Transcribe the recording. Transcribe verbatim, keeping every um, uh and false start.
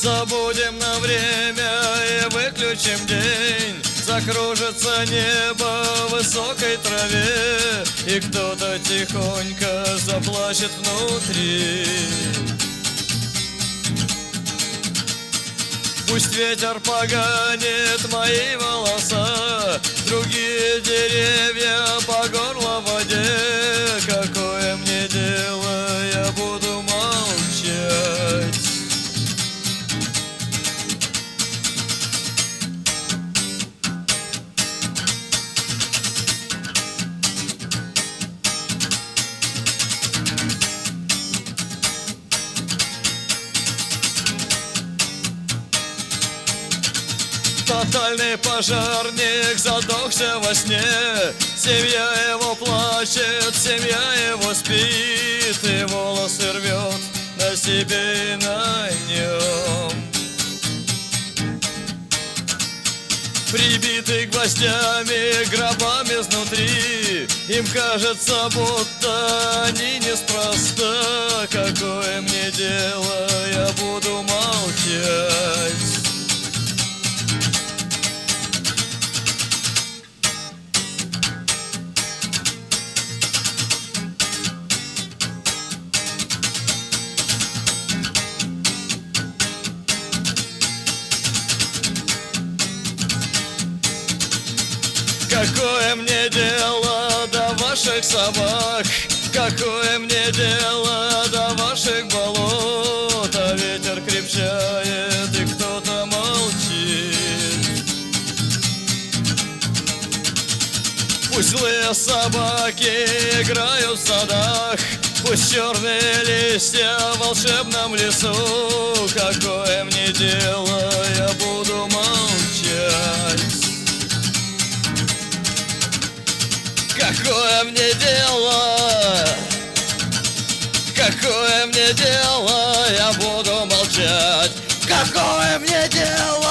Забудем на время и выключим день. Закружится небо в высокой траве, и кто-то тихонько заплачет внутри. Пусть ветер поганит мои волоса, другие деревья по горло в воде. Какое мне дело, я буду молчать. Тотальный пожарник задохся во сне. Семья его плачет, семья его спит, и волосы рвет на себе и на нем. Прибитый гвоздями, гробами изнутри, им кажется, будто они неспроста. Какое мне дело, я буду молчать. Какое мне дело до ваших собак? Какое мне дело до ваших болот? А ветер крепчает, и кто-то молчит. Пусть злые собаки играют в садах, пусть черные листья в волшебном лесу. Какое мне дело, я буду молчать. Какое мне дело, какое мне дело, я буду молчать. Какое мне дело.